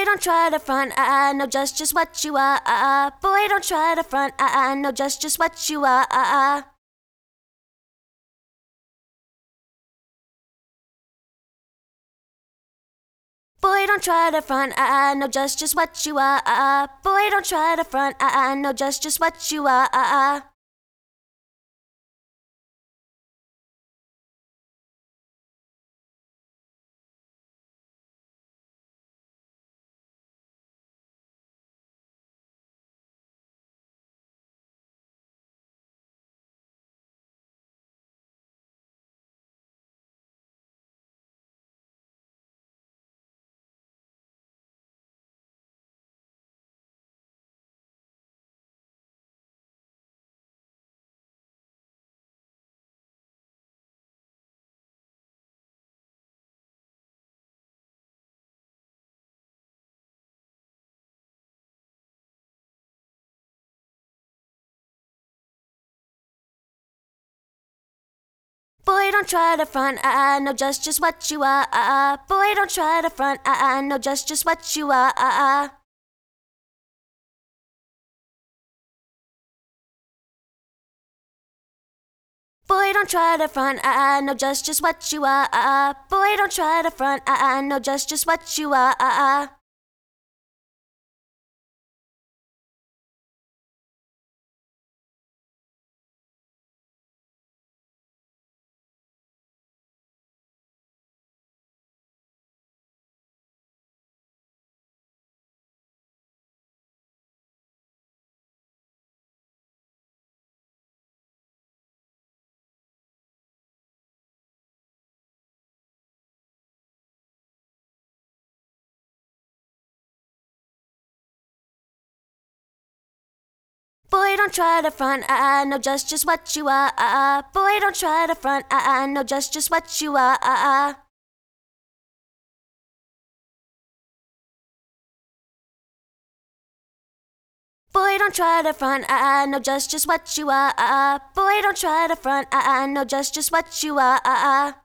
Boy, don't try to front, I know just what you are. Boy, don't try to front, I know just what you are. Boy, don't try to front, I know just what you are. Boy, don't try to front, I know just what you are. Boy, don't try to front, I know just what you are. Boy, don't try to front, I know just what you are. Boy, don't try to front, I know just what you are. Boy, don't try to front, I know just what you are. Boy, don't try to front, I know just what you are. Boy, don't try to front, I know just what you are. Boy, don't try to front, I know just what you are. Boy, don't try to front, I know just what you are.